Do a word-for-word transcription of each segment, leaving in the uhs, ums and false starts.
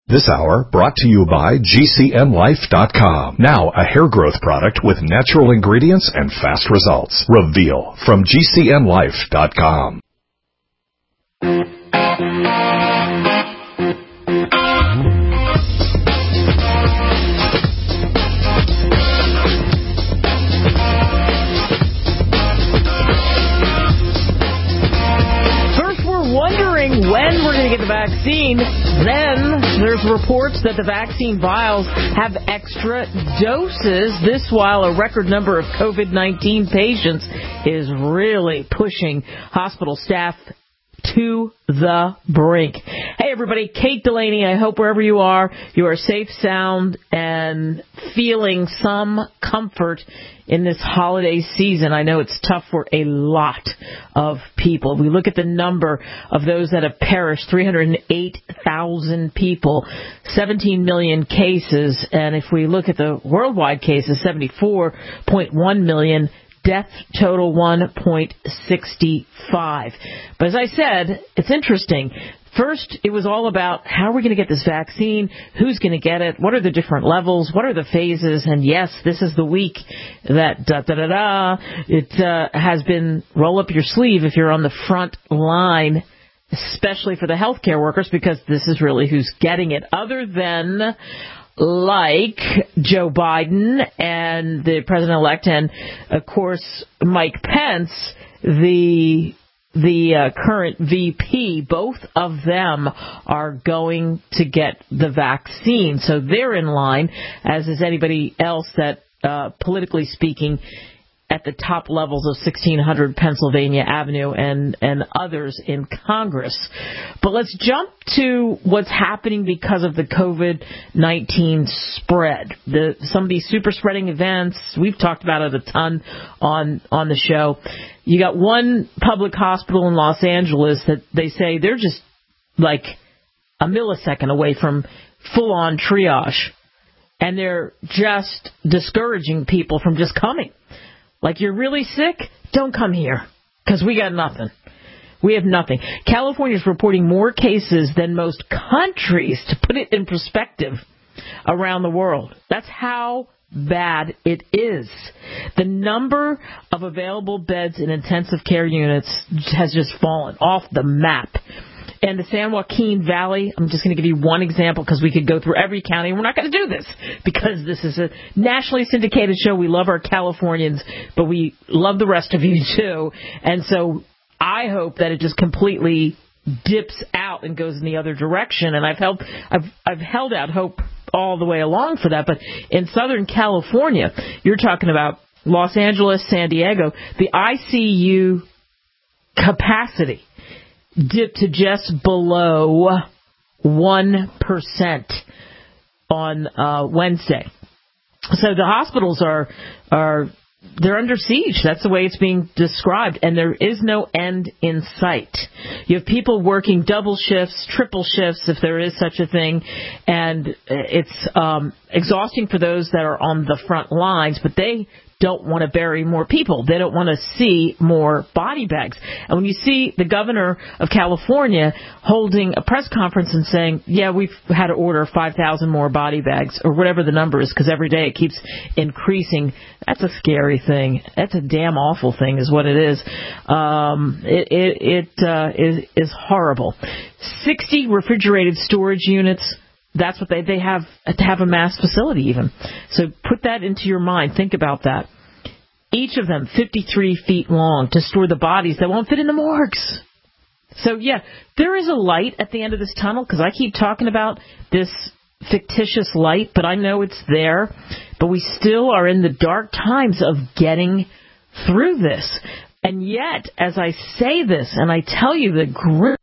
This hour brought to you by G C N Life dot com. Now a hair growth product with natural ingredients and fast results. Reveal from G C N Life dot com. Wondering when we're going to get the vaccine. Then there's reports that the vaccine vials have extra doses. This while a record number of COVID nineteen patients is really pushing hospital staff to the brink. Hey everybody, Kate Delaney. I hope wherever you are, you are safe, sound, and feeling some comfort in this holiday season. I know it's tough for a lot of people. We look at the number of those that have perished, three hundred eight thousand people, seventeen million cases, and if we look at the worldwide cases, seventy-four point one million. Death total one point six five. But as I said, it's interesting. First, it was all about how are we going to get this vaccine, who's going to get it, what are the different levels, what are the phases, and yes, this is the week that da-da-da-da, it uh, has been roll up your sleeve if you're on the front line, especially for the healthcare workers, because this is really who's getting it, other than like Joe Biden and the president-elect and, of course, Mike Pence, the the uh, current V P. Both of them are going to get the vaccine. So they're in line, as is anybody else that, uh, politically speaking, at the top levels of sixteen hundred Pennsylvania Avenue and, and others in Congress. But let's jump to what's happening because of the COVID nineteen spread. The, some of these super spreading events, we've talked about it a ton on, on the show. You got one public hospital in Los Angeles that they say they're just like a millisecond away from full-on triage. And they're just discouraging people from just coming. Like, you're really sick? Don't come here, because we got nothing. We have nothing. California is reporting more cases than most countries, to put it in perspective, around the world. That's how bad it is. The number of available beds in intensive care units has just fallen off the map. And the San Joaquin Valley, I'm just going to give you one example because we could go through every county. We're not going to do this because this is a nationally syndicated show. We love our Californians, but we love the rest of you too. And so I hope that it just completely dips out and goes in the other direction. And I've held, I've, I've held out hope all the way along for that. But in Southern California, you're talking about Los Angeles, San Diego, the I C U capacity dipped to just below one percent on uh, Wednesday. So the hospitals are, are they're under siege. That's the way it's being described. And there is no end in sight. You have people working double shifts, triple shifts, if there is such a thing. And it's um, exhausting for those that are on the front lines, but they don't want to bury more people. They don't want to see more body bags. And when you see the governor of California holding a press conference and saying, yeah, we've had to order five thousand more body bags, or whatever the number is, because every day it keeps increasing, that's a scary thing. That's a damn awful thing is what it is. Um, it it, it uh, is, is horrible. sixty refrigerated storage units. That's what they, they have to have a mass facility even. So put that into your mind. Think about that. Each of them fifty-three feet long to store the bodies that won't fit in the morgues. So, yeah, there is a light at the end of this tunnel because I keep talking about this fictitious light, but I know it's there. But we still are in the dark times of getting through this. And yet, as I say this and I tell you the grim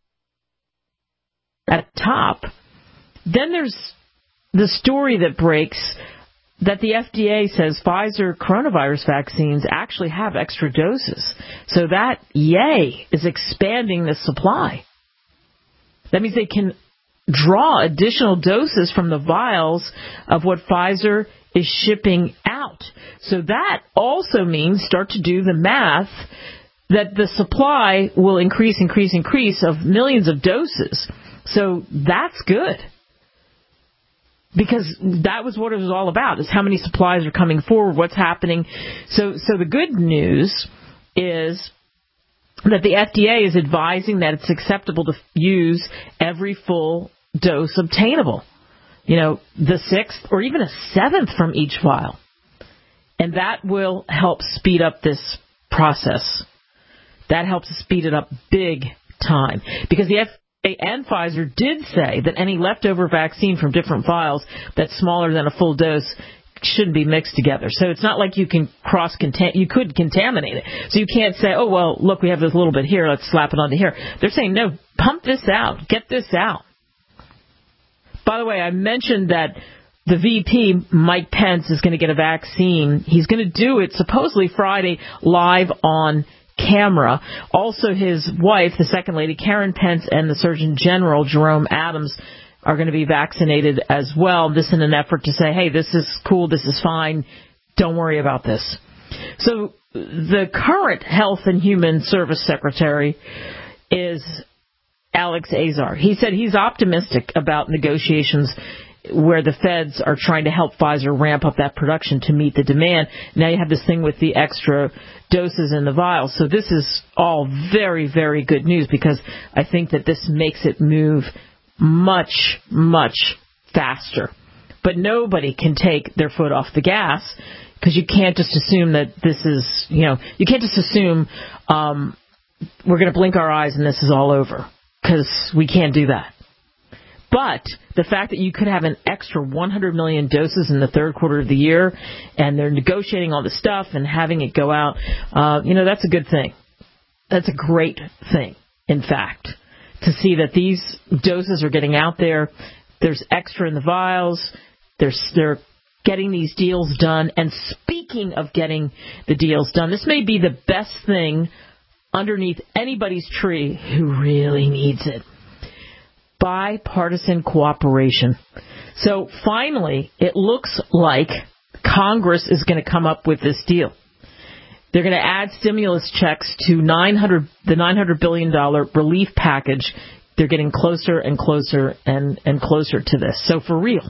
at the top, then there's the story that breaks that the F D A says Pfizer coronavirus vaccines actually have extra doses. So that, yay, is expanding the supply. That means they can draw additional doses from the vials of what Pfizer is shipping out. So that also means, start to do the math, that the supply will increase, increase, increase of millions of doses. So that's good. because that was what it was all about, is how many supplies are coming forward, what's happening. So, so the good news is that the F D A is advising that it's acceptable to use every full dose obtainable. You know, the sixth or even a seventh from each vial. And that will help speed up this process. That helps speed it up big time. Because the F D A and Pfizer did say that any leftover vaccine from different vials that's smaller than a full dose shouldn't be mixed together. So it's not like you can cross contam- you could contaminate it. So you can't say, oh, well, look, we have this little bit here, let's slap it onto here. They're saying, no, pump this out, get this out. By the way, I mentioned that the V P, Mike Pence, is going to get a vaccine. He's going to do it supposedly Friday live on camera. Also, his wife, the second lady, Karen Pence, and the Surgeon General, Jerome Adams, are going to be vaccinated as well. This in an effort to say, hey, this is cool, this is fine, don't worry about this. So the current Health and Human Service Secretary is Alex Azar. He said he's optimistic about negotiations where the feds are trying to help Pfizer ramp up that production to meet the demand. Now you have this thing with the extra doses in the vials. So this is all very, very good news, because I think that this makes it move much, much faster. But nobody can take their foot off the gas, because you can't just assume that this is, you know, you can't just assume um, we're going to blink our eyes and this is all over, because we can't do that. But the fact that you could have an extra one hundred million doses in the third quarter of the year, and they're negotiating all the stuff and having it go out, uh, you know, that's a good thing. That's a great thing, in fact, to see that these doses are getting out there. There's extra in the vials. There's, they're getting these deals done. And speaking of getting the deals done, this may be the best thing underneath anybody's tree who really needs it. Bipartisan cooperation. So finally, it looks like Congress is going to come up with this deal. They're going to add stimulus checks to nine hundred the nine hundred billion dollars relief package. They're getting closer and closer and, and closer to this. So for real,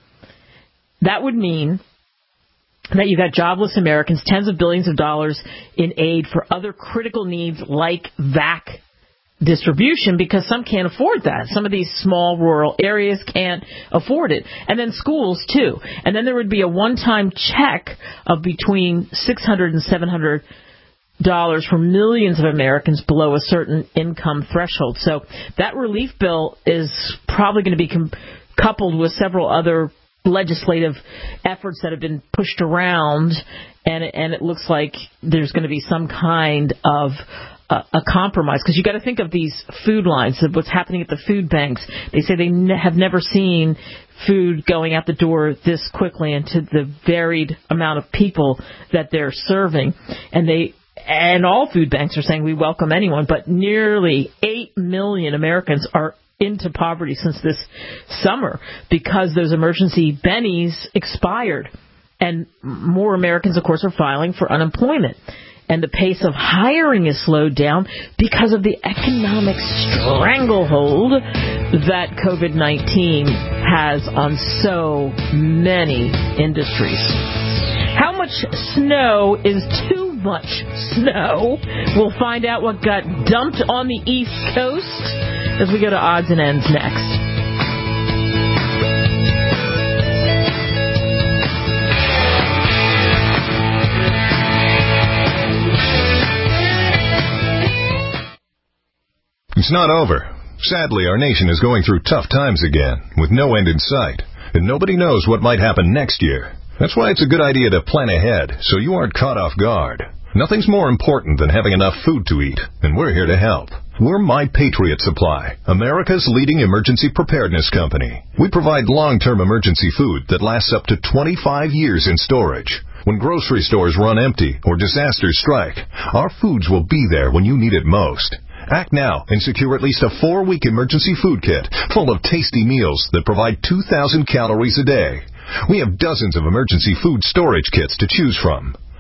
that would mean that you've got jobless Americans, tens of billions of dollars in aid for other critical needs like vac distribution, because some can't afford that. Some of these small rural areas can't afford it. And then schools, too. And then there would be a one-time check of between six hundred dollars and seven hundred dollars for millions of Americans below a certain income threshold. So that relief bill is probably going to be com- coupled with several other legislative efforts that have been pushed around, and it, and it looks like there's going to be some kind of uh, a compromise, because you got to think of these food lines, of what's happening at the food banks. They say they ne- have never seen food going out the door this quickly, and to the varied amount of people that they're serving. And they and all food banks are saying we welcome anyone, but nearly eight million Americans are into poverty since this summer because those emergency bennies expired. And more Americans, of course, are filing for unemployment. And the pace of hiring is slowed down because of the economic stranglehold that covid nineteen has on so many industries. How much snow is too much snow? We'll find out what got dumped on the East Coast as we go to odds and ends next. It's not over. Sadly, our nation is going through tough times again, with no end in sight, and nobody knows what might happen next year. That's why it's a good idea to plan ahead, so you aren't caught off guard. Nothing's more important than having enough food to eat, and we're here to help. We're My Patriot Supply, America's leading emergency preparedness company. We provide long-term emergency food that lasts up to twenty-five years in storage. When grocery stores run empty or disasters strike, our foods will be there when you need it most. Act now and secure at least a four-week emergency food kit full of tasty meals that provide two thousand calories a day. We have dozens of emergency food storage kits to choose from.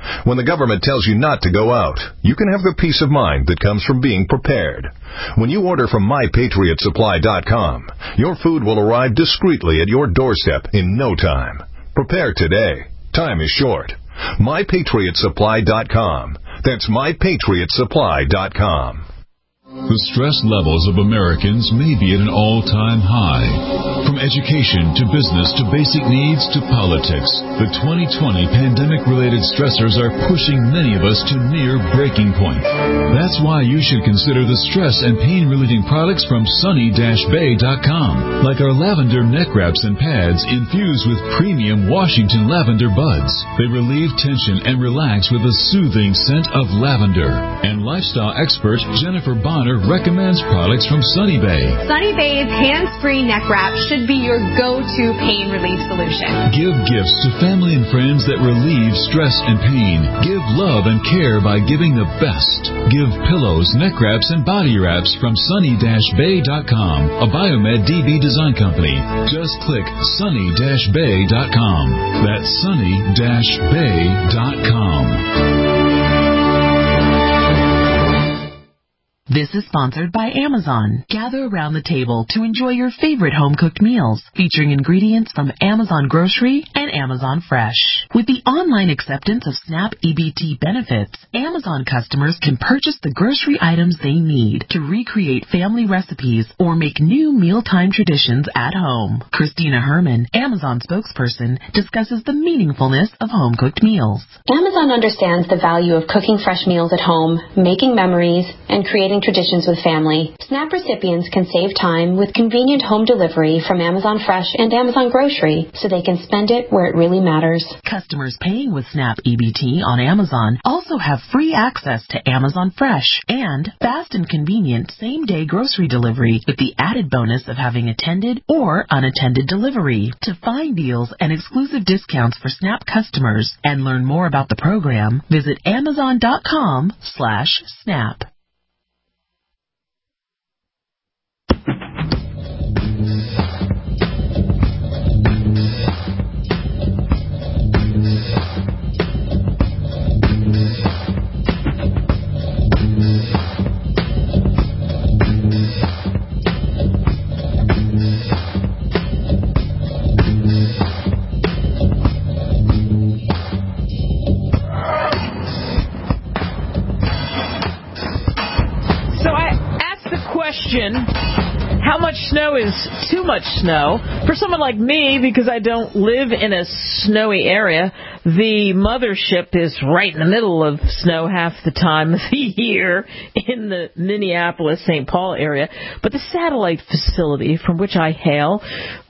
When the government tells you not to go out, you can have the peace of mind that comes from being prepared. When you order from my patriot supply dot com, your food will arrive discreetly at your doorstep in no time. Prepare today. Time is short. my patriot supply dot com. That's my patriot supply dot com. The stress levels of Americans may be at an all-time high. From education to business to basic needs to politics, the twenty twenty pandemic-related stressors are pushing many of us to near breaking point. That's why you should consider the stress and pain-relieving products from sunny dash bay dot com, like our lavender neck wraps and pads infused with premium Washington lavender buds. They relieve tension and relax with a soothing scent of lavender. And lifestyle expert Jennifer Bonner recommends products from Sunny Bay. Sunny Bay's hands-free neck wrap should be your go-to pain relief solution. Give gifts to family and friends that relieve stress and pain. Give love and care by giving the best. Give pillows, neck wraps, and body wraps from sunny dash bay dot com, a Biomed D B design company. Just click sunny dash bay dot com. That's sunny dash bay dot com. This is sponsored by Amazon. Gather around the table to enjoy your favorite home-cooked meals, featuring ingredients from Amazon Grocery and Amazon Fresh. With the online acceptance of SNAP E B T benefits, Amazon customers can purchase the grocery items they need to recreate family recipes or make new mealtime traditions at home. Christina Herman, Amazon spokesperson, discusses the meaningfulness of home-cooked meals. Amazon understands the value of cooking fresh meals at home, making memories, and creating traditions with family. SNAP recipients can save time with convenient home delivery from Amazon Fresh and Amazon Grocery, so they can spend it where it really matters. Customers paying with SNAP E B T on Amazon also have free access to Amazon Fresh and fast and convenient same-day grocery delivery with the added bonus of having attended or unattended delivery. To find deals and exclusive discounts for SNAP customers and learn more about the program, visit amazon.com slash snap. How much snow is too much snow? For someone like me, because I don't live in a snowy area, the mothership is right in the middle of snow half the time of the year in the Minneapolis, Saint Paul area. But the satellite facility from which I hail,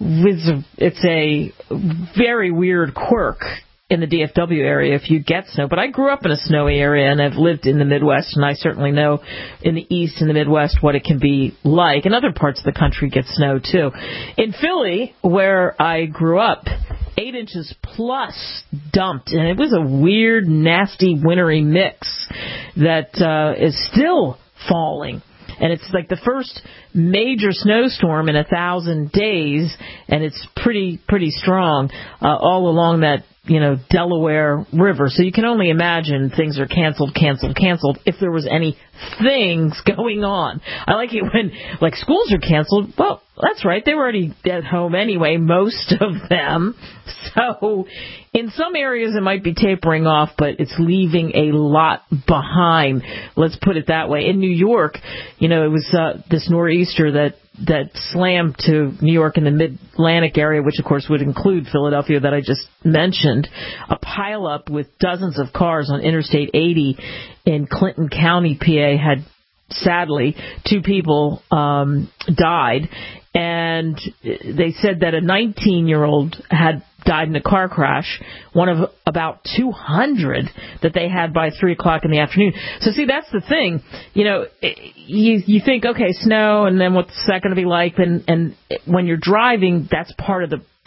it's a very weird quirk in the D F W area if you get snow. But I grew up in a snowy area, and I've lived in the Midwest, and I certainly know in the East and the Midwest what it can be like. And other parts of the country get snow, too. In Philly, where I grew up, eight inches plus dumped, and it was a weird, nasty, wintry mix that uh, is still falling. And it's like the first major snowstorm in a thousand days, and it's pretty, pretty strong uh, all along that, you know, Delaware River. So you can only imagine things are canceled, canceled, canceled if there was any things going on. I like it when, like, schools are canceled. Well, that's right. They were already at home anyway, most of them. So in some areas it might be tapering off, but it's leaving a lot behind. Let's put it that way. In New York, you know, it was uh, this nor'easter that that slammed to New York in the mid-Atlantic area, which, of course, would include Philadelphia that I just mentioned. A pileup with dozens of cars on Interstate eighty in Clinton County, P A, had, sadly, two people um, died. And they said that a nineteen-year-old had died in a car crash, one of about two hundred that they had by three o'clock in the afternoon. So, see, that's the thing. You know, you you think, okay, snow, and then what's that going to be like? And, and when you're driving, that's part of the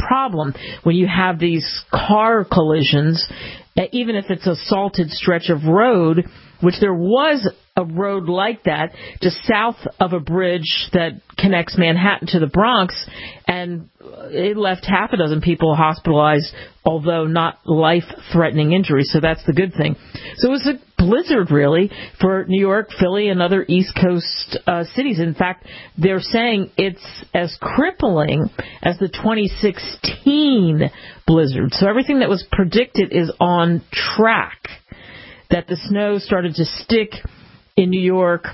problem when you have these car collisions, even if it's a salted stretch of road, which there was a road like that just south of a bridge that connects Manhattan to the Bronx, and it left half a dozen people hospitalized, although not life-threatening injuries, so that's the good thing. So it was a blizzard, really, for New York, Philly, and other East Coast uh, cities. In fact, they're saying it's as crippling as the twenty sixteen blizzard. So everything that was predicted is on track. That the snow started to stick in New York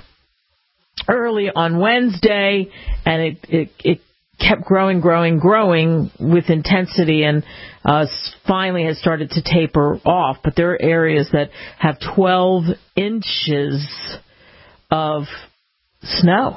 early on Wednesday, and it, it, it kept growing, growing, growing with intensity, and uh, finally has started to taper off. But there are areas that have twelve inches of snow.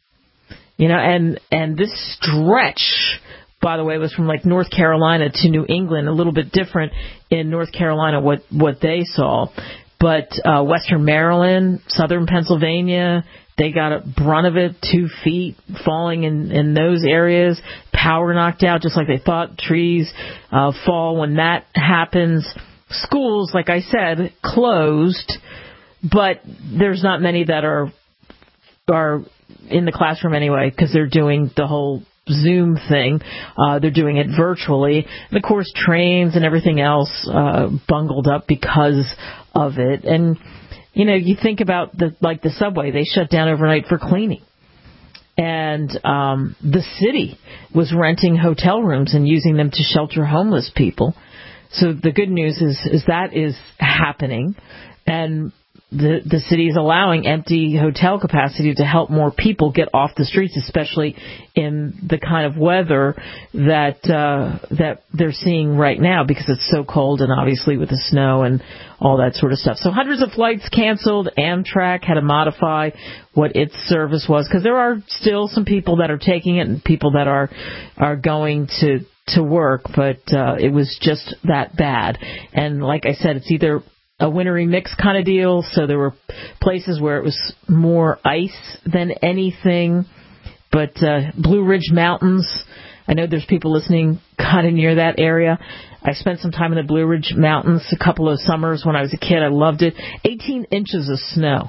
You know, and, and this stretch, by the way, was from like North Carolina to New England, a little bit different in North Carolina what, what they saw. But uh, Western Maryland, Southern Pennsylvania, they got a brunt of it, two feet falling in, in those areas. Power knocked out just like they thought. Trees uh, fall when that happens. Schools, like I said, closed, but there's not many that are are in the classroom anyway because they're doing the whole Zoom thing. Uh, they're doing it virtually. And, of course, trains and everything else uh, bungled up because of it. And, you know, you think about the like the subway. They shut down overnight for cleaning. And um, the city was renting hotel rooms and using them to shelter homeless people. So the good news is, is that is happening. And The, the city is allowing empty hotel capacity to help more people get off the streets, especially in the kind of weather that uh, that they're seeing right now because it's so cold and obviously with the snow and all that sort of stuff. So hundreds of flights canceled. Amtrak had to modify what its service was because there are still some people that are taking it and people that are are going to to work, but uh, it was just that bad. And like I said, it's either a wintry mix kind of deal, so there were places where it was more ice than anything. But uh, Blue Ridge Mountains, I know there's people listening kind of near that area. I spent some time in the Blue Ridge Mountains a couple of summers when I was a kid. I loved it. eighteen inches of snow.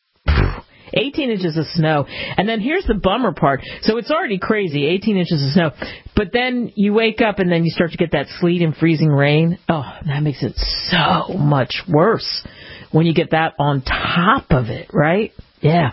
eighteen inches of snow. And then here's the bummer part. So it's already crazy, eighteen inches of snow. But then you wake up and then you start to get that sleet and freezing rain. Oh, that makes it so much worse when you get that on top of it, right? Yeah.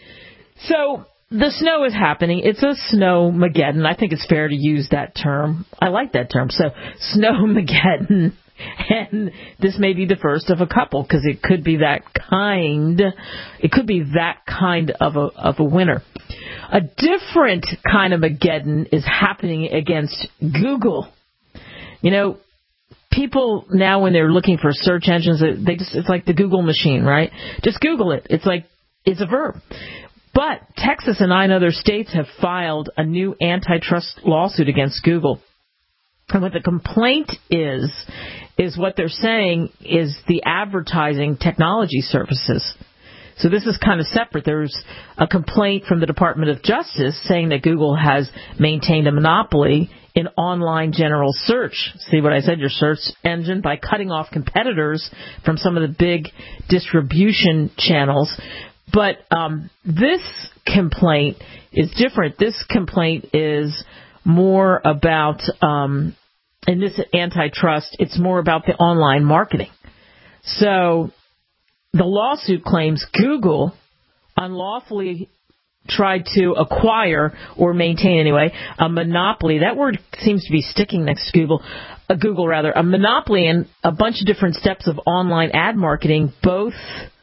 So the snow is happening. It's a snowmageddon. I think it's fair to use that term. I like that term. So snowmageddon. And this may be the first of a couple because it could be that kind. It could be that kind of a of a winter. A different kind of Mageddon is happening against Google. You know, people now when they're looking for search engines, they just it's like the Google machine, right? Just Google it. It's like it's a verb. But Texas and nine other states have filed a new antitrust lawsuit against Google. And what the complaint is, is what they're saying is the advertising technology services. So this is kind of separate. There's a complaint from the Department of Justice saying that Google has maintained a monopoly in online general search. See what I said, your search engine, by cutting off competitors from some of the big distribution channels. But um, this complaint is different. This complaint is more about, um, in this antitrust, it's more about the online marketing. So the lawsuit claims Google unlawfully tried to acquire, or maintain anyway, a monopoly. That word seems to be sticking next to Google, uh, Google rather, a monopoly in a bunch of different steps of online ad marketing, both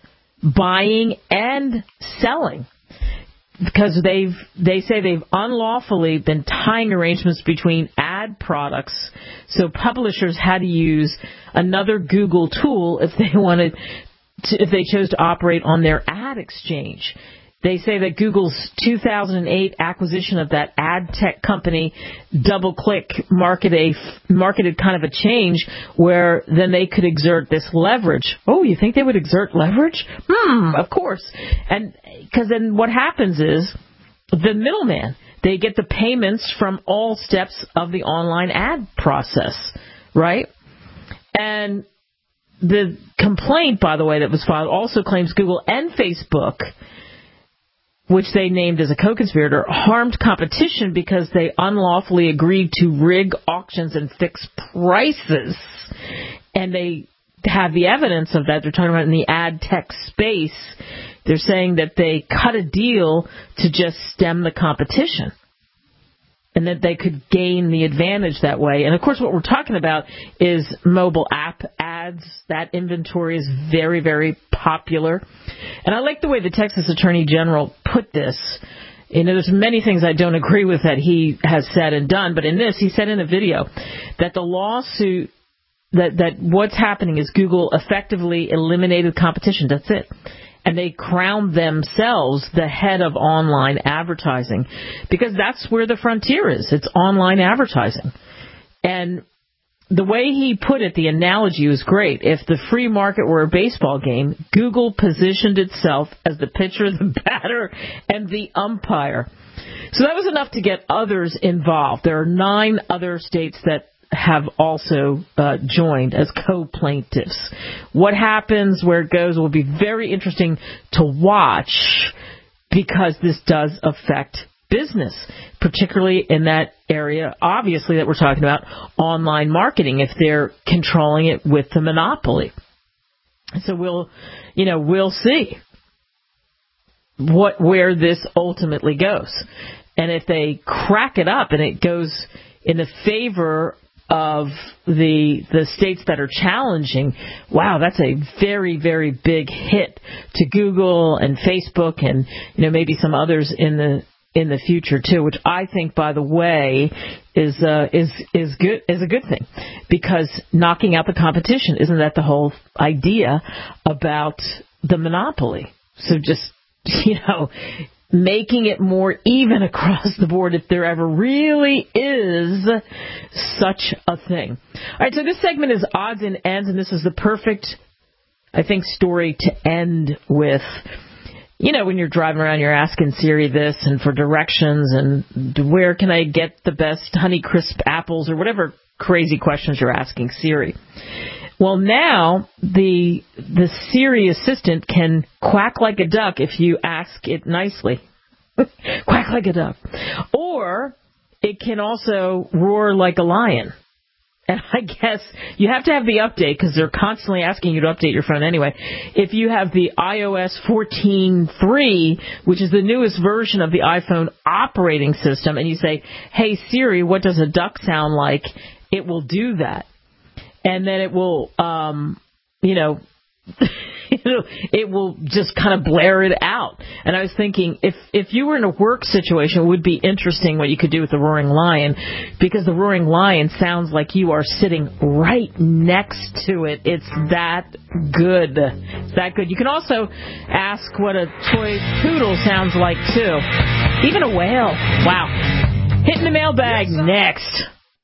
buying and selling. Because they've, they say they've unlawfully been tying arrangements between ad products, so publishers had to use another Google tool if they wanted to, if they chose to operate on their ad exchange. They say that Google's two thousand eight acquisition of that ad tech company, DoubleClick, market a, marketed kind of a change where then they could exert this leverage. Oh, you think they would exert leverage? Hmm, of course. And because then what happens is the middleman, They get the payments from all steps of the online ad process, right? And the complaint, by the way, that was filed also claims Google and Facebook, which they named as a co-conspirator, harmed competition because they unlawfully agreed to rig auctions and fix prices. And they have the evidence of that. They're talking about in the ad tech space. They're saying that they cut a deal to just stem the competition and that they could gain the advantage that way. And, of course, what we're talking about is mobile app ads. That inventory is very, very popular. And I like the way the Texas Attorney General put this. You know, there's many things I don't agree with that he has said and done, but in this, he said in a video that the lawsuit, that, that what's happening is Google effectively eliminated competition. That's it. And they crowned themselves the head of online advertising because that's where the frontier is. It's online advertising. And the way he put it, the analogy was great. If the free market were a baseball game, Google positioned itself as the pitcher, the batter, and the umpire. So that was enough to get others involved. There are nine other states that have also uh, joined as co-plaintiffs. What happens, where it goes, will be very interesting to watch because this does affect business, particularly in that area, obviously, that we're talking about, online marketing, if they're controlling it with the monopoly. So we'll, you know, we'll see what where this ultimately goes. And if they crack it up and it goes in the favor of the the states that are challenging, wow, that's a very, very big hit to Google and Facebook and, you know, maybe some others in the in the future too, which I think, by the way, is uh, is is good is a good thing, because knocking out the competition, isn't that the whole idea about the monopoly? So just, you know, making it more even across the board, if there ever really is such a thing. All right, so this segment is odds and ends, and this is the perfect, I think, story to end with. You know, when you're driving around, you're asking Siri this and for directions and where can I get the best Honeycrisp apples or whatever crazy questions you're asking Siri. Well, now the the Siri assistant can quack like a duck if you ask it nicely. Quack like a duck. Or it can also roar like a lion. And I guess you have to have the update because they're constantly asking you to update your phone anyway. If you have the i O S fourteen point three, which is the newest version of the iPhone operating system, and you say, hey, Siri, what does a duck sound like? It will do that. And then it will, um, you know, it will just kind of blare it out. And I was thinking, if if you were in a work situation, it would be interesting what you could do with the roaring lion, because the roaring lion sounds like you are sitting right next to it. It's that good. It's that good. You can also ask what a toy poodle sounds like, too. Even a whale. Wow. Hitting the mailbag next.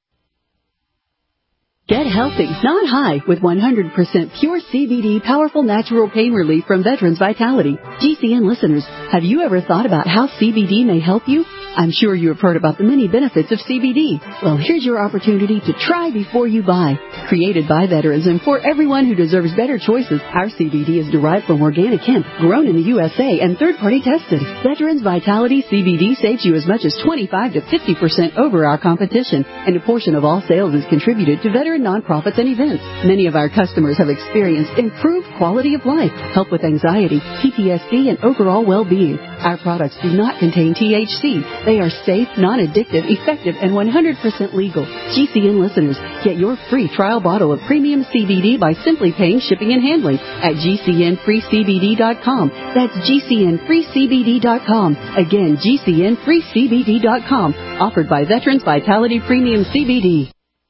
Get healthy, not high, with one hundred percent pure C B D powerful natural pain relief from Veterans Vitality. G C N listeners, have you ever thought about how C B D may help you? I'm sure you have heard about the many benefits of C B D. Well, here's your opportunity to try before you buy. Created by veterans and for everyone who deserves better choices, our C B D is derived from organic hemp, grown in the U S A and third-party tested. Veterans Vitality C B D saves you as much as twenty-five to fifty percent over our competition, and a portion of all sales is contributed to veteran nonprofits and events. Many of our customers have experienced improved quality of life, help with anxiety, P T S D, and overall well-being. Our products do not contain T H C. They are safe, non-addictive, effective, and one hundred percent legal. G C N listeners, get your free trial bottle of premium C B D by simply paying shipping and handling at G C N free C B D dot com. That's G C N free C B D dot com. Again, G C N free C B D dot com. Offered by Veterans Vitality Premium C B D.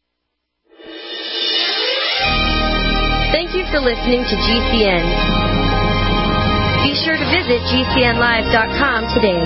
Thank you for listening to G C N. Be sure to visit G C N live dot com today.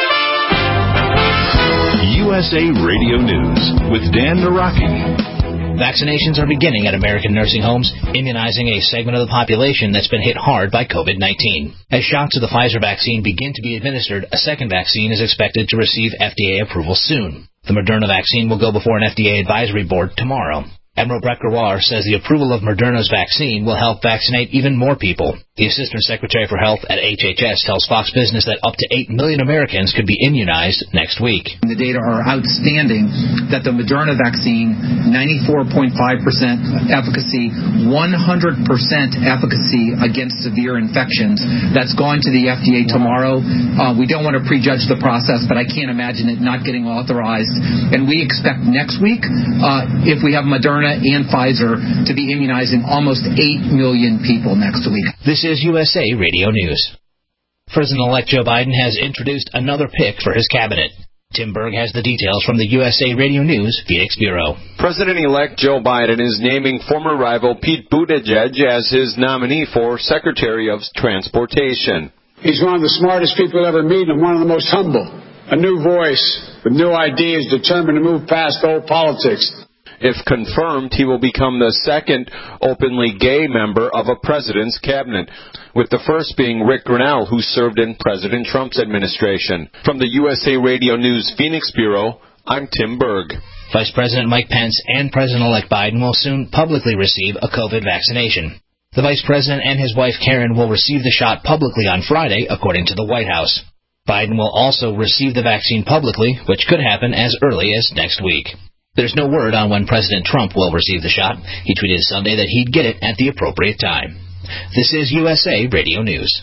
U S A Radio News with Dan Naraki. Vaccinations are beginning at American nursing homes, immunizing a segment of the population that's been hit hard by COVID nineteen. As shots of the Pfizer vaccine begin to be administered, a second vaccine is expected to receive F D A approval soon. The Moderna vaccine will go before an F D A advisory board tomorrow. Admiral Brett Giroir says the approval of Moderna's vaccine will help vaccinate even more people. The Assistant Secretary for Health at H H S tells Fox Business that up to eight million Americans could be immunized next week. The data are outstanding that the Moderna vaccine, ninety-four point five percent efficacy, one hundred percent efficacy against severe infections. That's going to the F D A tomorrow. Uh, we don't want to prejudge the process, but I can't imagine it not getting authorized. And we expect next week, uh, if we have Moderna and Pfizer, to be immunizing almost eight million people next week. This is U S A Radio News. President-elect Joe Biden has introduced another pick for his cabinet. Tim Berg has the details from the U S A Radio News Phoenix Bureau. President-elect Joe Biden is naming former rival Pete Buttigieg as his nominee for Secretary of Transportation. He's one of the smartest people you'll ever meet and one of the most humble. A new voice with new ideas, determined to move past old politics. If confirmed, he will become the second openly gay member of a president's cabinet, with the first being Rick Grinnell, who served in President Trump's administration. From the U S A Radio News Phoenix Bureau, I'm Tim Berg. Vice President Mike Pence and President-elect Biden will soon publicly receive a COVID vaccination. The Vice President and his wife Karen will receive the shot publicly on Friday, according to the White House. Biden will also receive the vaccine publicly, which could happen as early as next week. There's no word on when President Trump will receive the shot. He tweeted Sunday that he'd get it at the appropriate time. This is U S A Radio News.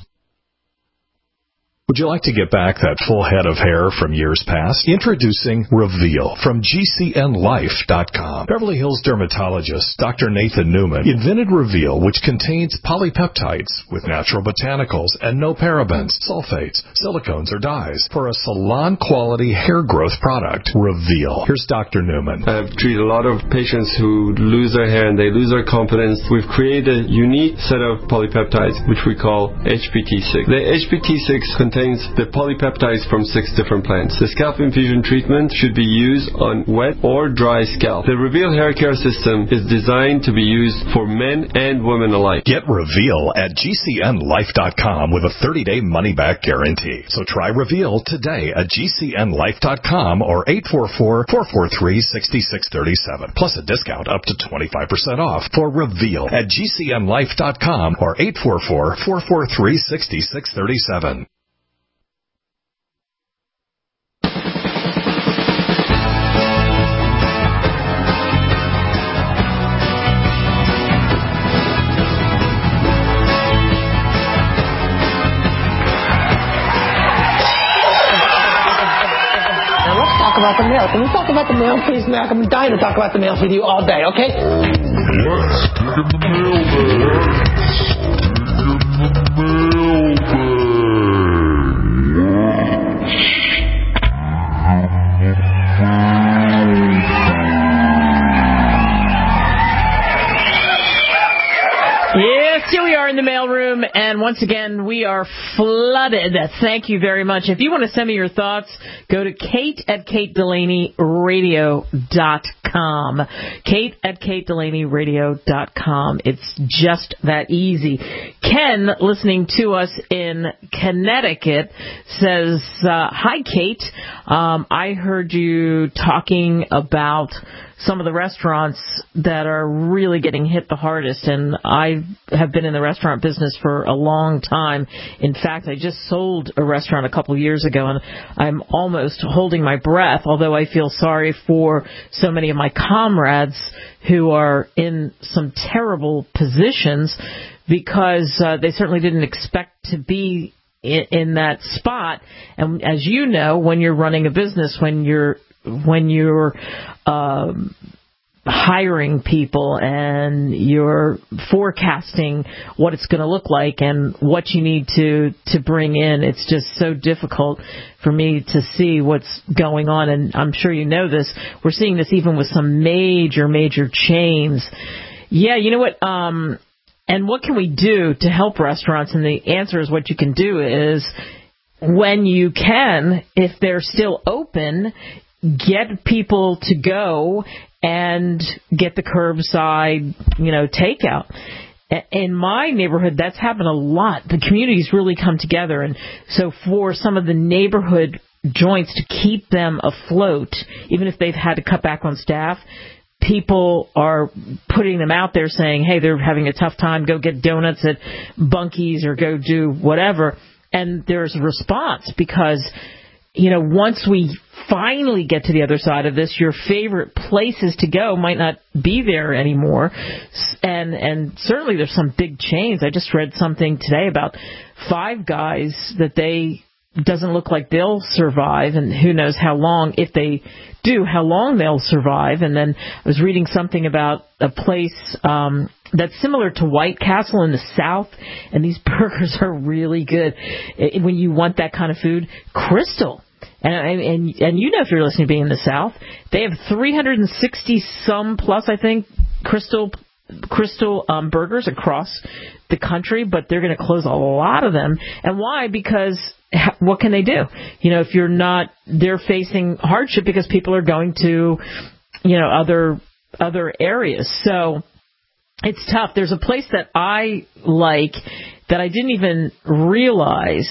Would you like to get back that full head of hair from years past? Introducing Reveal from G C N life dot com. Beverly Hills dermatologist Doctor Nathan Newman invented Reveal, which contains polypeptides with natural botanicals and no parabens, sulfates, silicones, or dyes for a salon-quality hair growth product. Reveal. Here's Doctor Newman. I've treated a lot of patients who lose their hair and they lose their confidence. We've created a unique set of polypeptides, which we call H P T six. The H P T six contains contains the polypeptides from six different plants. The scalp infusion treatment should be used on wet or dry scalp. The Reveal hair care system is designed to be used for men and women alike. Get Reveal at G C N life dot com with a thirty-day money-back guarantee. So try Reveal today at G C N life dot com or eight four four, four four three, six six three seven. Plus a discount up to twenty-five percent off for Reveal at G C N life dot com or eight four four, four four three, six six three seven. Talk about the mail. Can we talk about the mail, please, Mac? I'm dying to talk about the mail with you all day, okay? Let's dig in the mailbag. Dig in the Yes, here we are in the mailroom, and once again, we are flooded. Thank you very much. If you want to send me your thoughts, go to Kate at Kate Delaney Radio dot com. Kate at Kate Delaney Radio dot com. It's just that easy. Ken, listening to us in Connecticut, says, uh, hi, Kate. Um, I heard you talking about some of the restaurants that are really getting hit the hardest, and I have been in the restaurant business for a long time. In fact, I just sold a restaurant a couple years ago, and I'm almost holding my breath, although I feel sorry for so many of my comrades who are in some terrible positions because uh, they certainly didn't expect to be in, in that spot. And as you know, when you're running a business, when you're when you're um, hiring people and you're forecasting what it's going to look like and what you need to, to bring in, it's just so difficult for me to see what's going on. And I'm sure you know this. We're seeing this even with some major, major chains. Yeah, you know what? Um, and what can we do to help restaurants? And the answer is what you can do is when you can, if they're still open, get people to go and get the curbside, you know, takeout. In my neighborhood, that's happened a lot. The community's really come together. And so for some of the neighborhood joints to keep them afloat, even if they've had to cut back on staff, people are putting them out there saying, hey, they're having a tough time, go get donuts at Bunky's or go do whatever. And there's a response because, you know, once we finally get to the other side of this, your favorite places to go might not be there anymore. And and certainly there's some big chains. I just read something today about Five Guys that they doesn't look like they'll survive, and who knows how long, if they do, how long they'll survive. And then I was reading something about a place um, that's similar to White Castle in the South, and these burgers are really good. When you want that kind of food, Crystal. And, and and you know, if you're listening to being in the South, they have three hundred sixty some plus, I think, Crystal Crystal um, burgers across the country, but they're going to close a lot of them. And why? Because what can they do? You know, if you're not, they're facing hardship because people are going to, you know, other other areas. So it's tough. There's a place that I like that I didn't even realize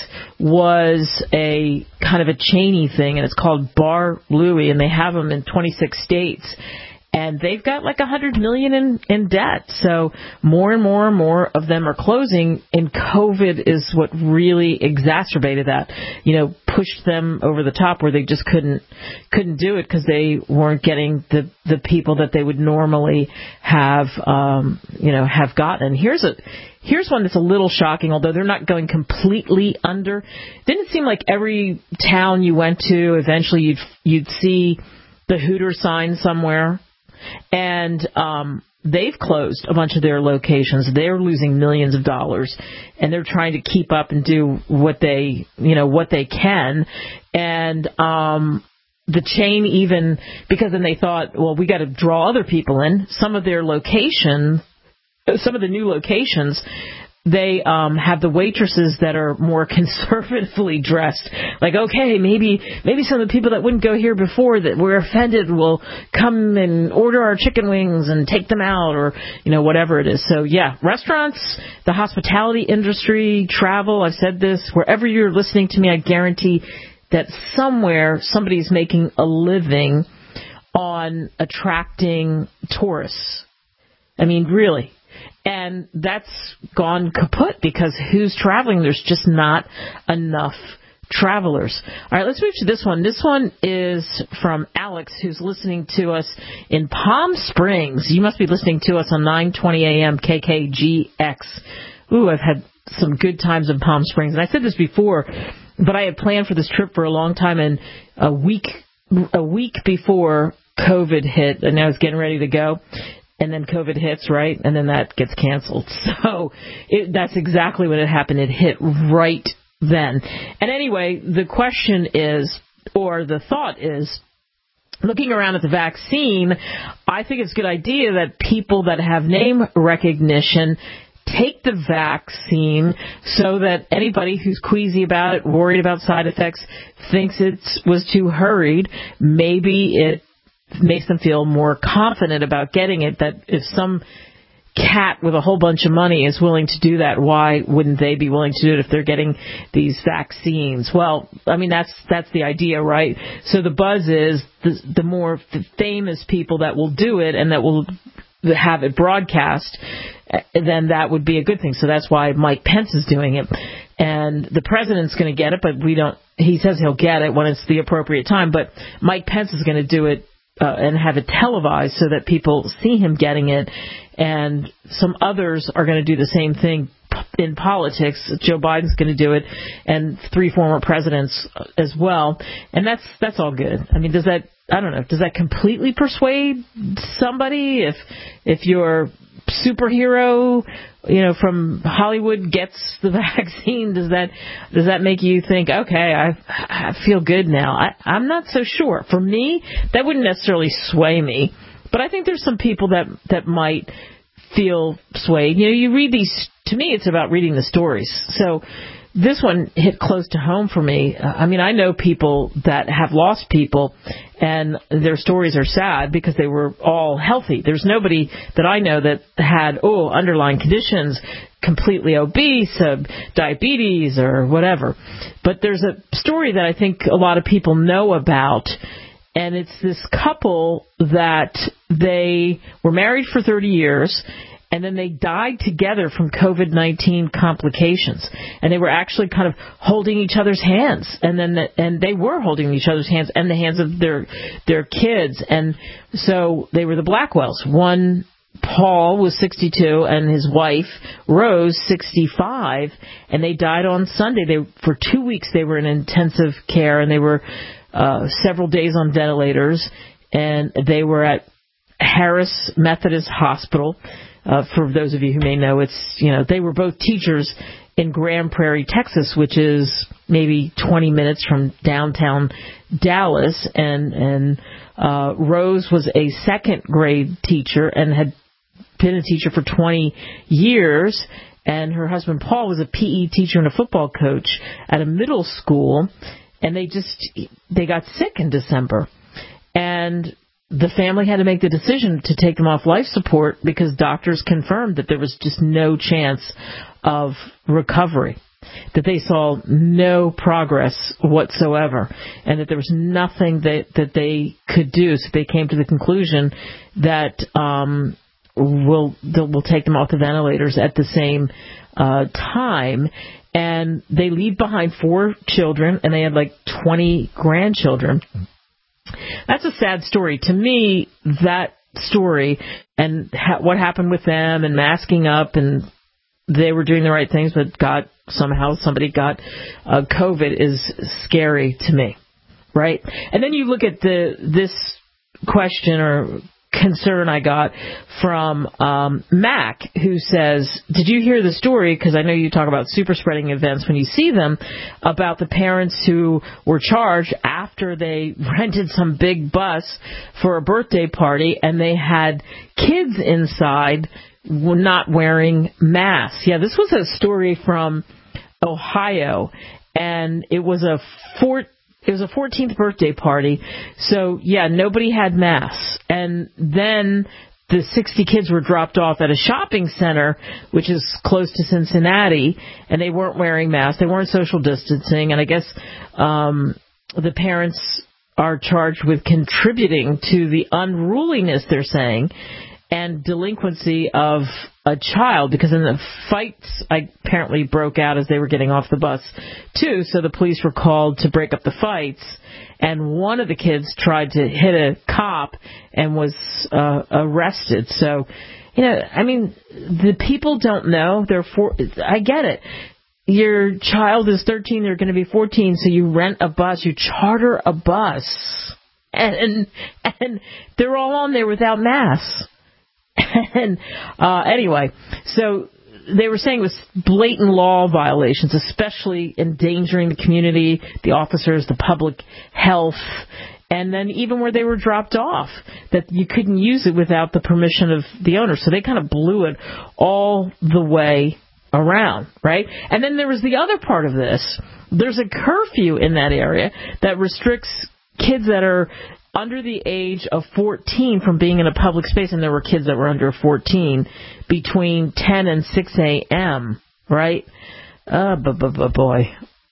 was a kind of a chainy thing, and it's called Bar Louie, and they have them in twenty-six states. And they've got like one hundred million dollars in, in debt. So more and more and more of them are closing, and COVID is what really exacerbated that, you know, pushed them over the top where they just couldn't couldn't do it because they weren't getting the, the people that they would normally have, um, you know, have gotten. And here's a Here's one that's a little shocking, although they're not going completely under. Didn't it seem like every town you went to, eventually you'd you'd see the Hooter sign somewhere? And um, they've closed a bunch of their locations. They're losing millions of dollars, and they're trying to keep up and do what they, you know, what they can. And um, the chain even, because then they thought, well, we got to draw other people in. Some of their locations, some of the new locations, they um, have the waitresses that are more conservatively dressed. Like, okay, maybe maybe some of the people that wouldn't go here before that were offended will come and order our chicken wings and take them out, or, you know, whatever it is. So, yeah, restaurants, the hospitality industry, travel, I've said this, wherever you're listening to me, I guarantee that somewhere somebody's making a living on attracting tourists. I mean, really. And that's gone kaput because who's traveling? There's just not enough travelers. All right, let's move to this one. This one is from Alex, who's listening to us in Palm Springs. You must be listening to us on nine twenty a.m. K K G X. Ooh, I've had some good times in Palm Springs. And I said this before, but I had planned for this trip for a long time, and a week a week before COVID hit, and I was getting ready to go. And then COVID hits, right? And then that gets canceled. So it, that's exactly what had happened. It hit right then. And anyway, the question is, or the thought is, looking around at the vaccine, I think it's a good idea that people that have name recognition take the vaccine so that anybody who's queasy about it, worried about side effects, thinks it was too hurried, maybe it makes them feel more confident about getting it, that if some cat with a whole bunch of money is willing to do that, why wouldn't they be willing to do it if they're getting these vaccines? Well, I mean, that's that's the idea, right? So the buzz is the, the more famous people that will do it and that will have it broadcast, then that would be a good thing. So that's why Mike Pence is doing it. And the president's going to get it, but we don't, he says he'll get it when it's the appropriate time, but Mike Pence is going to do it Uh, and have it televised so that people see him getting it, and some others are going to do the same thing in politics. Joe Biden's going to do it, and three former presidents as well, and that's that's all good. I mean, does that, I don't know, does that completely persuade somebody? If if your superhero, you know, from Hollywood gets the vaccine, does that does that make you think, okay, I, I feel good now? I, I'm not so sure. For me, that wouldn't necessarily sway me, but I think there's some people that that might feel swayed. You know, you read these. To me, it's about reading the stories. So this one hit close to home for me. Uh, I mean, I know people that have lost people, and their stories are sad because they were all healthy. There's nobody that I know that had, oh, underlying conditions, completely obese, uh, diabetes, or whatever. But there's a story that I think a lot of people know about, and it's this couple that they were married for thirty years, and then they died together from COVID nineteen complications. And they were actually kind of holding each other's hands. And then the, and they were holding each other's hands and the hands of their their kids. And so they were the Blackwells. One, Paul, was sixty-two, and his wife, Rose, sixty-five. And they died on Sunday. They For two weeks they were in intensive care, and they were uh, several days on ventilators. And they were at Harris Methodist Hospital. Uh, for those of you who may know, it's, you know, they were both teachers in Grand Prairie, Texas, which is maybe twenty minutes from downtown Dallas. And, and, uh, Rose was a second grade teacher and had been a teacher for twenty years. And her husband, Paul, was a P E teacher and a football coach at a middle school. And they just, they got sick in December. And the family had to make the decision to take them off life support because doctors confirmed that there was just no chance of recovery, that they saw no progress whatsoever, and that there was nothing that, that they could do. So they came to the conclusion that um, we'll, we'll take them off the ventilators at the same uh, time. And they leave behind four children, and they had like twenty grandchildren. That's a sad story. To me, that story and ha- what happened with them and masking up, and they were doing the right things, but got somehow somebody got uh, COVID is scary to me, right? And then you look at the this question or concern I got from um, Mac, who says, did you hear the story, because I know you talk about super spreading events when you see them, about the parents who were charged after they rented some big bus for a birthday party and they had kids inside not wearing masks. Yeah, this was a story from Ohio, and it was a fourteen It was a fourteenth birthday party, so, yeah, nobody had masks. And then the sixty kids were dropped off at a shopping center, which is close to Cincinnati, and they weren't wearing masks. They weren't social distancing, and I guess um, the parents are charged with contributing to the unruliness, they're saying, and delinquency of a child, because in the fights apparently broke out as they were getting off the bus too, so the police were called to break up the fights, and one of the kids tried to hit a cop and was uh, arrested. So, you know, I mean, the people don't know. They're for, I get it. Your child is thirteen, they're going to be fourteen, so you rent a bus, you charter a bus, and and they're all on there without masks. And uh, anyway, so they were saying it was blatant law violations, especially endangering the community, the officers, the public health, and then even where they were dropped off, that you couldn't use it without the permission of the owner. So they kind of blew it all the way around, right? And then there was the other part of this. There's a curfew in that area that restricts kids that are under the age of fourteen from being in a public space, and there were kids that were under fourteen, between ten and six a.m., right? Uh, bu- bu- bu- boy.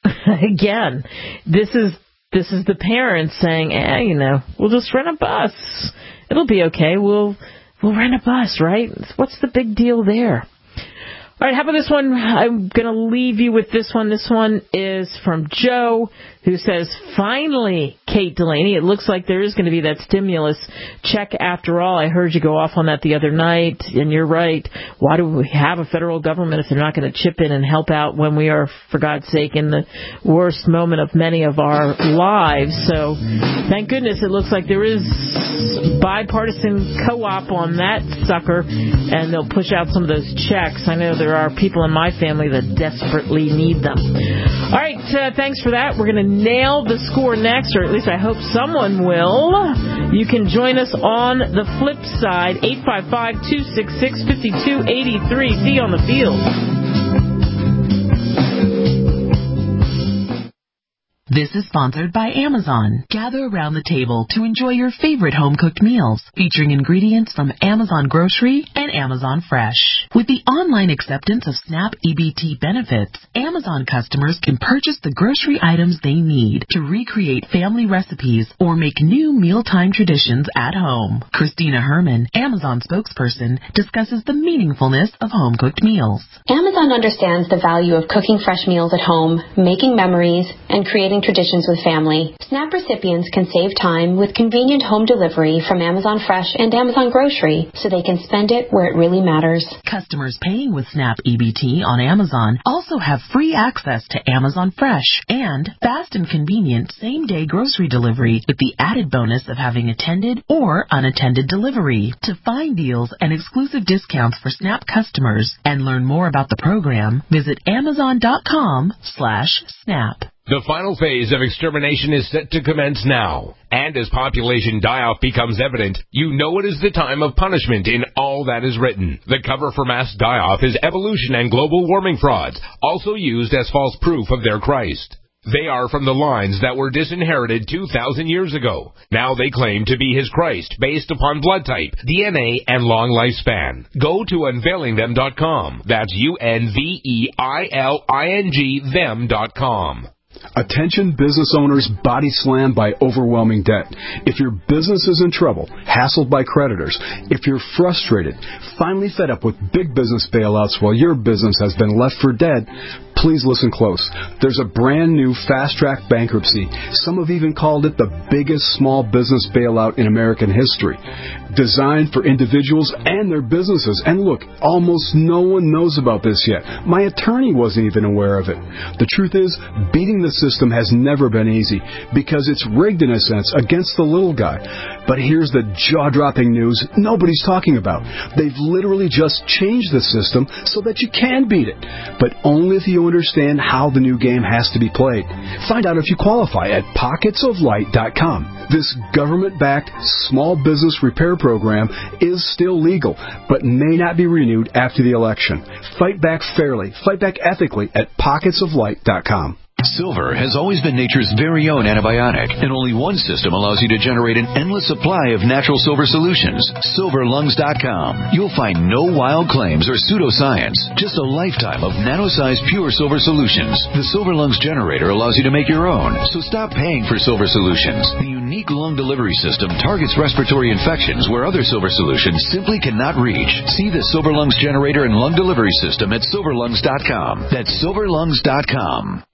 Again, this is this is the parents saying, eh, you know, we'll just rent a bus. It'll be okay. We'll we'll rent a bus, right? What's the big deal there? All right, how about this one? I'm going to leave you with this one. This one is from Joe, who says, finally, Kate Delaney, it looks like there is going to be that stimulus check after all. I heard you go off on that the other night, and you're right. Why do we have a federal government if they're not going to chip in and help out when we are, for God's sake, in the worst moment of many of our lives? So thank goodness it looks like there is bipartisan co-op on that sucker, and they'll push out some of those checks. I know there are people in my family that desperately need them. All right, uh, thanks for that. We're going to nail the score next, or at least I hope someone will. You can join us on the flip side, eight five five, two six six, five two eight three. See you on the field. This is sponsored by Amazon. Gather around the table to enjoy your favorite home-cooked meals, featuring ingredients from Amazon Grocery and Amazon Fresh. With the online acceptance of SNAP E B T benefits, Amazon customers can purchase the grocery items they need to recreate family recipes or make new mealtime traditions at home. Christina Herman, Amazon spokesperson, discusses the meaningfulness of home-cooked meals. Amazon understands the value of cooking fresh meals at home, making memories, and creating traditions with family. SNAP recipients can save time with convenient home delivery from Amazon Fresh and Amazon Grocery, so they can spend it where it really matters. Customers paying with SNAP E B T on Amazon also have free access to Amazon Fresh and fast and convenient same-day grocery delivery with the added bonus of having attended or unattended delivery. To find deals and exclusive discounts for SNAP customers and learn more about the program, visit amazon.com slash snap. The final phase of extermination is set to commence now. And as population die-off becomes evident, you know it is the time of punishment in all that is written. The cover for mass die-off is evolution and global warming frauds, also used as false proof of their Christ. They are from the lines that were disinherited two thousand years ago. Now they claim to be his Christ based upon blood type, D N A, and long lifespan. Go to unveiling them dot com. That's U N V E I L I N G them dot com. Attention business owners body slammed by overwhelming debt. If your business is in trouble, hassled by creditors, if you're frustrated, finally fed up with big business bailouts while your business has been left for dead, please listen close. There's a brand new fast-track bankruptcy. Some have even called it the biggest small business bailout in American history. Designed for individuals and their businesses. And look, almost no one knows about this yet. My attorney wasn't even aware of it. The truth is, beating the system has never been easy because it's rigged in a sense against the little guy. But here's the jaw-dropping news nobody's talking about. They've literally just changed the system so that you can beat it, but only if you understand how the new game has to be played. Find out if you qualify at pockets of light dot com. This government-backed small business repair program is still legal, but may not be renewed after the election. Fight back fairly, fight back ethically at pockets of light dot com. Silver has always been nature's very own antibiotic, and only one system allows you to generate an endless supply of natural silver solutions. silver lungs dot com. You'll find no wild claims or pseudoscience, just a lifetime of nano-sized pure silver solutions. The Silver Lungs generator allows you to make your own, so stop paying for silver solutions. The unique lung delivery system targets respiratory infections where other silver solutions simply cannot reach. See the Silver Lungs generator and lung delivery system at silver lungs dot com. That's silver lungs dot com.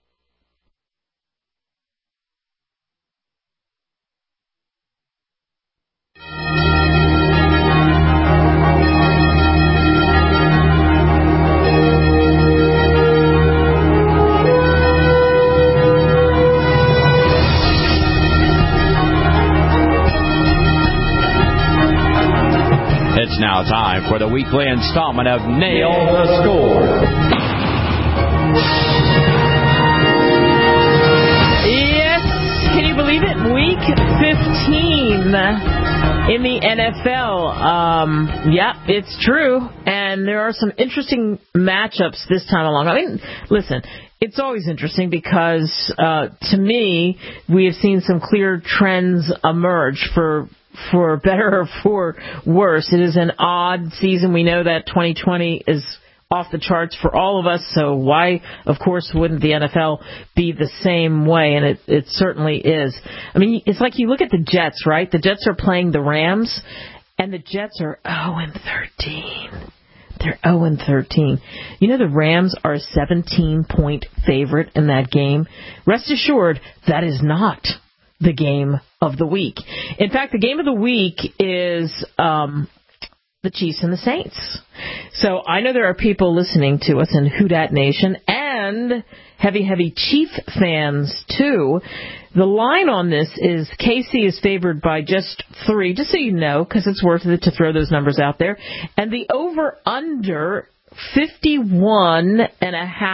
It's now time for the weekly installment of Nail the Score. Yes, can you believe it? Week fifteen in the N F L. Um, yeah, it's true. And there are some interesting matchups this time along. I mean, listen, it's always interesting because, uh, to me, we have seen some clear trends emerge for For better or for worse. It is an odd season. We know that twenty twenty is off the charts for all of us, so why, of course, wouldn't the N F L be the same way? And it, it certainly is. I mean, it's like you look at the Jets, right? The Jets are playing the Rams, and the Jets are oh and thirteen. They're oh and thirteen. You know the Rams are a seventeen-point favorite in that game. Rest assured, that is not the game of the week. In fact, the game of the week is um, the Chiefs and the Saints. So I know there are people listening to us in Houdat Nation and heavy, heavy Chief fans, too. The line on this is K C is favored by just three, just so you know, because it's worth it to throw those numbers out there. And the over-under fifty-one and a half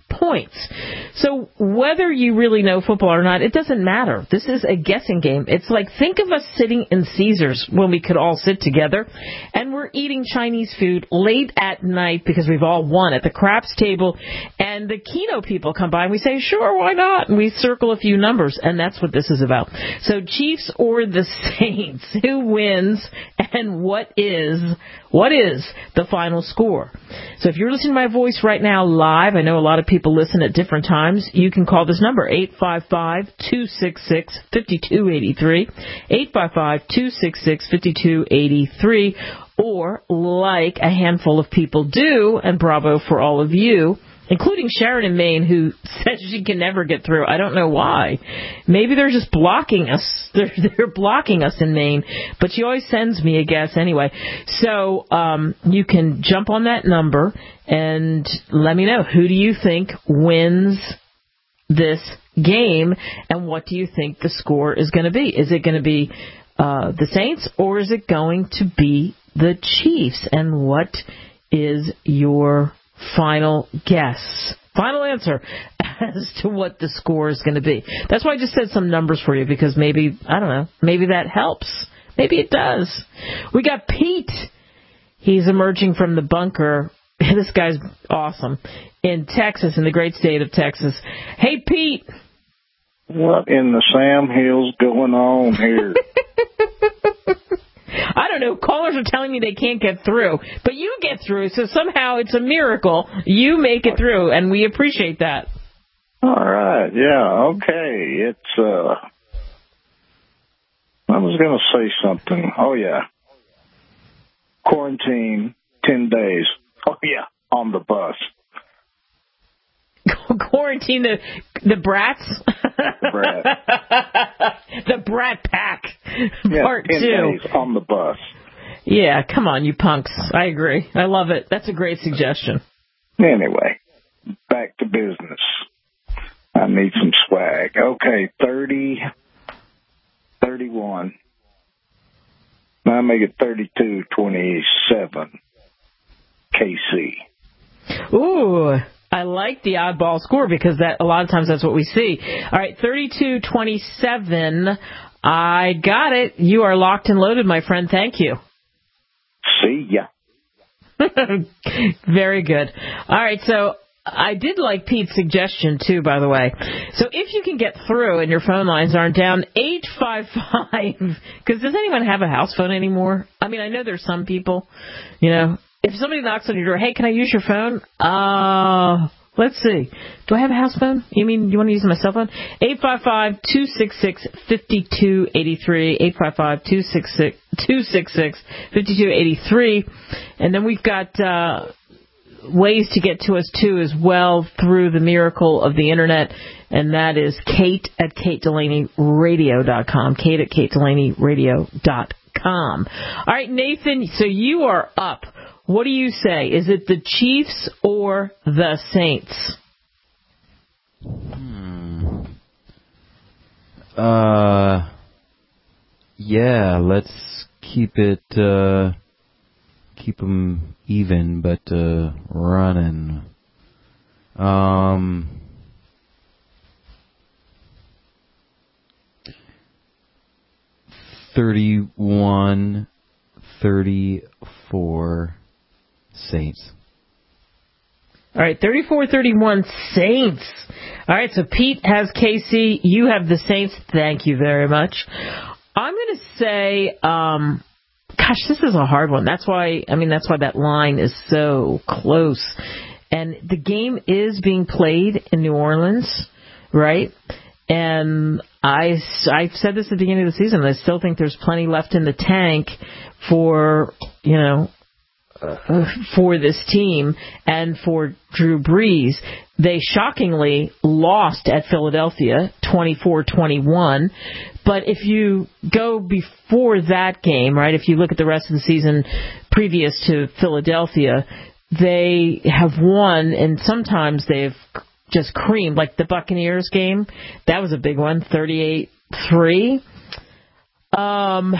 points. So whether you really know football or not, it doesn't matter. This is a guessing game. It's like, think of us sitting in Caesars when we could all sit together and we're eating Chinese food late at night because we've all won at the craps table, and the Keno people come by and we say, sure, why not? And we circle a few numbers, and that's what this is about. So Chiefs or the Saints, who wins and what is what is the final score? So if you're listening to my voice right now live, I know a lot of people listen at different times, you can call this number, eight five five, two six six, five two eight three, eight five five, two six six, five two eight three, or like a handful of people do, and bravo for all of you, including Sharon in Maine, who says she can never get through. I don't know why. Maybe they're just blocking us. They're, they're blocking us in Maine. But she always sends me a guess anyway. So um, you can jump on that number and let me know, who do you think wins this game, and what do you think the score is going to be? Is it going to be uh, the Saints, or is it going to be the Chiefs? And what is your final guess, final answer as to what the score is going to be? That's why I just said some numbers for you, because maybe, I don't know, maybe that helps. Maybe it does. We got Pete. He's emerging from the bunker. This guy's awesome. In Texas, in the great state of Texas. Hey, Pete. What in the Sam Hill's going on here? I don't know. Callers are telling me they can't get through, but you get through, so somehow it's a miracle. You make it through, and we appreciate that. All right. Yeah. Okay. It's, uh, I was going to say something. Oh, yeah. Quarantine, ten days. Oh, yeah. On the bus. Quarantine the the brats? Brat. The brat pack. Yeah, Part ten two. days on the bus. Yeah, come on, you punks. I agree. I love it. That's a great suggestion. Anyway, back to business. I need some swag. Okay, thirty, thirty-one. Now make it thirty-two twenty-seven. K C. Ooh, I like the oddball score, because that a lot of times that's what we see. All right, thirty-two twenty-seven. I got it. You are locked and loaded, my friend. Thank you. See ya. Very good. All right, so I did like Pete's suggestion, too, by the way. So if you can get through and your phone lines aren't down, eight five five, because does anyone have a house phone anymore? I mean, I know there's some people, you know. If somebody knocks on your door, hey, can I use your phone? Uh, let's see. Do I have a house phone? You mean you want to use my cell phone? eight five five, two six six, five two eight three, eight five five, two six six, five two eight three. And then we've got uh, ways to get to us, too, as well, through the miracle of the Internet, and that is Kate at Kate Delaney Radio dot com, Kate at Kate Delaney Radio dot com. All right, Nathan, so you are up. What do you say? Is it the Chiefs or the Saints? Hmm. Uh, yeah, let's keep it, uh, keep them even, but, uh, running. Um, thirty-one, thirty-four. Saints. All right, thirty-four thirty-one Saints. All right, so Pete has K C. You have the Saints. Thank you very much. I'm going to say, um, gosh, this is a hard one. That's why, I mean, that's why that line is so close. And the game is being played in New Orleans, right? And I, I've said this at the beginning of the season. I still think there's plenty left in the tank for, you know, Uh, for this team and for Drew Brees. They shockingly lost at Philadelphia twenty-four twenty-one, but if you go before that game, right, if you look at the rest of the season previous to Philadelphia, they have won, and sometimes they've just creamed, like the Buccaneers game. That was a big one, thirty-eight three. Um,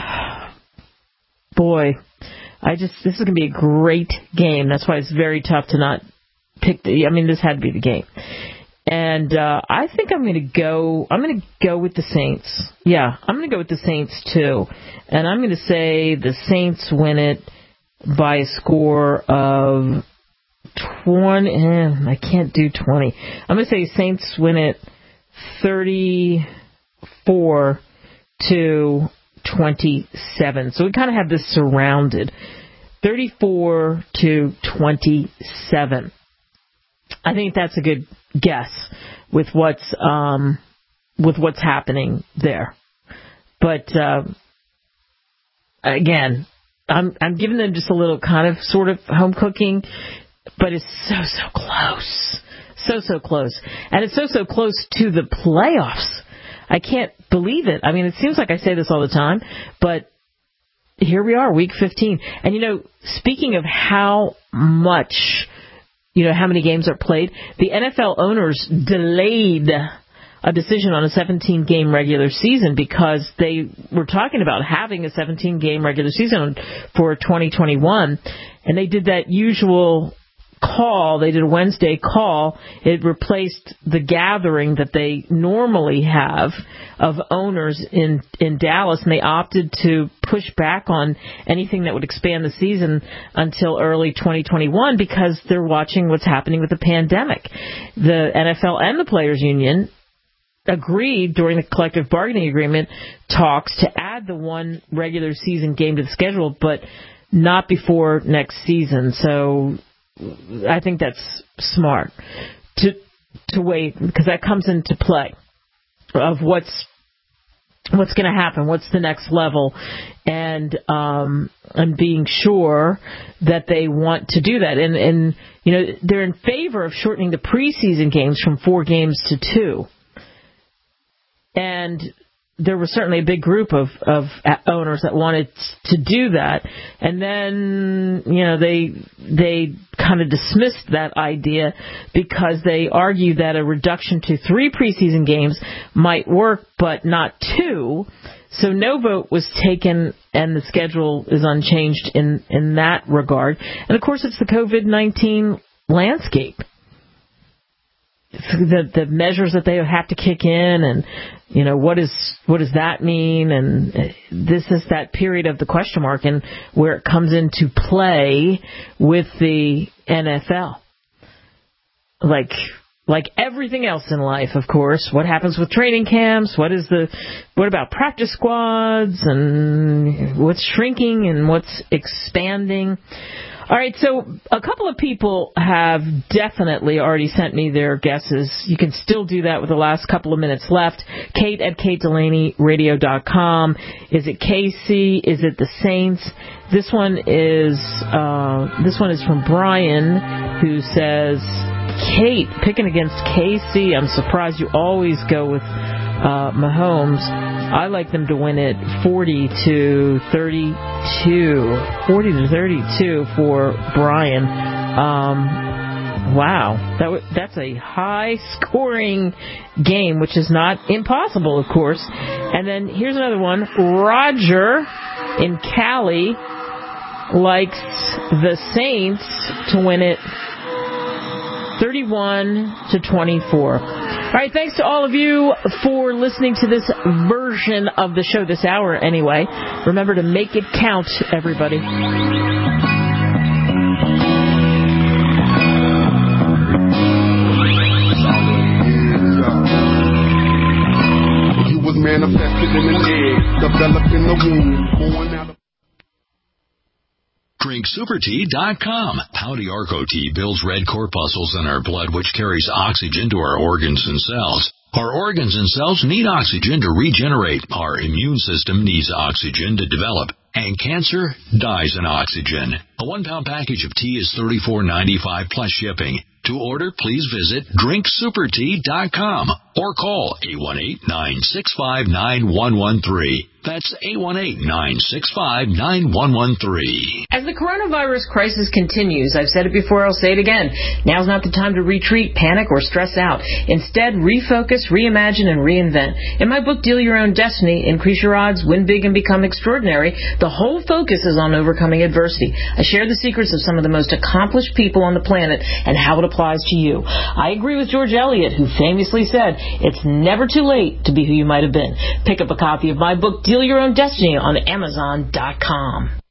boy, I just, this is going to be a great game. That's why it's very tough to not pick the, I mean, this had to be the game. And uh, I think I'm going to go. I'm going to go with the Saints. Yeah, I'm going to go with the Saints too. And I'm going to say the Saints win it by a score of twenty. Eh, I can't do twenty. I'm going to say Saints win it thirty-four to twenty-seven. So we kind of have this surrounded. thirty-four to twenty-seven. I think that's a good guess with what's um, with what's happening there. But uh, again, I'm I'm giving them just a little kind of sort of home cooking, but it's so so close, so so close, and it's so so close to the playoffs. I can't believe it. I mean, it seems like I say this all the time, but here we are, week fifteen, and you know, speaking of how much. You know, how many games are played? The N F L owners delayed a decision on a seventeen-game regular season because they were talking about having a seventeen-game regular season for twenty twenty-one, and they did that usual call. They did a Wednesday call. It replaced the gathering that they normally have of owners in, in Dallas, and they opted to push back on anything that would expand the season until early twenty twenty-one because they're watching what's happening with the pandemic. The N F L and the Players Union agreed during the collective bargaining agreement talks to add the one regular season game to the schedule, but not before next season. So I think that's smart to to wait because that comes into play of what's what's going to happen, what's the next level, and um, and being sure that they want to do that. And and you know they're in favor of shortening the preseason games from four games to two. And there was certainly a big group of, of owners that wanted to do that. And then, you know, they they kind of dismissed that idea because they argued that a reduction to three preseason games might work, but not two. So no vote was taken, and the schedule is unchanged in, in that regard. And, of course, it's the covid nineteen landscape. The the measures that they have to kick in, and you know what is what does that mean? And this is that period of the question mark, and where it comes into play with the N F L. Like like everything else in life, of course. What happens with training camps? What is the what about practice squads? And what's shrinking and what's expanding? All right, so a couple of people have definitely already sent me their guesses. You can still do that with the last couple of minutes left. Kate at kate delaney radio dot com. Is it K C? Is it the Saints? This one is uh, this one is from Brian, who says, Kate, picking against K C. I'm surprised you always go with uh, Mahomes. I like them to win it forty to thirty-two. forty to thirty-two for Brian. Um, wow. That w- that's a high-scoring game, which is not impossible, of course. And then here's another one. Roger in Cali likes the Saints to win it thirty-one to twenty-four. All right, thanks to all of you for listening to this version of the show this hour anyway. Remember to make it count, everybody. You was manifested in an egg, developed in the womb, born out of Drink Super Tea dot com. Howdy Arco Tea builds red corpuscles in our blood, which carries oxygen to our organs and cells. Our organs and cells need oxygen to regenerate. Our immune system needs oxygen to develop. And cancer dies in oxygen. A one-pound package of tea is thirty-four ninety-five plus shipping. To order, please visit Drink Super Tea dot com or call eight one eight, nine six five, nine one one three. That's eight one eight, nine six five, nine one one three. As the coronavirus crisis continues, I've said it before, I'll say it again, now's not the time to retreat, panic, or stress out. Instead, refocus, reimagine, and reinvent. In my book, Deal Your Own Destiny, Increase Your Odds, Win Big, and Become Extraordinary, the whole focus is on overcoming adversity. I share the secrets of some of the most accomplished people on the planet and how it applies to you. I agree with George Eliot, who famously said, it's never too late to be who you might have been. Pick up a copy of my book, Deal Your Own Destiny, on Amazon dot com.